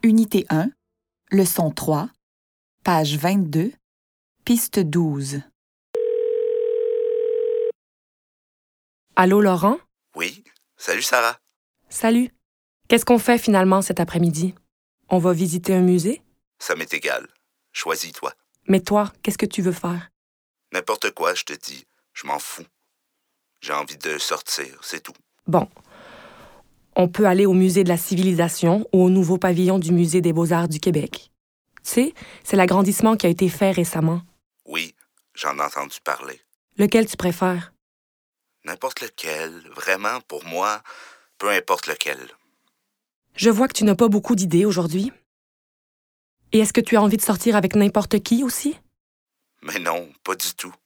Unité 1, leçon 3, page 22, piste 12. Allô, Laurent? Oui, salut Sarah. Salut. Qu'est-ce qu'on fait finalement cet après-midi? On va visiter un musée? Ça m'est égal. Choisis-toi. Mais toi, qu'est-ce que tu veux faire? N'importe quoi, je te dis. Je m'en fous. J'ai envie de sortir, c'est tout. Bon. On peut aller au musée de la civilisation ou au nouveau pavillon du musée des beaux-arts du Québec. Tu sais, c'est l'agrandissement qui a été fait récemment. Oui, j'en ai entendu parler. Lequel tu préfères? N'importe lequel, vraiment, pour moi, peu importe lequel. Je vois que tu n'as pas beaucoup d'idées aujourd'hui. Et est-ce que tu as envie de sortir avec n'importe qui aussi? Mais non, pas du tout.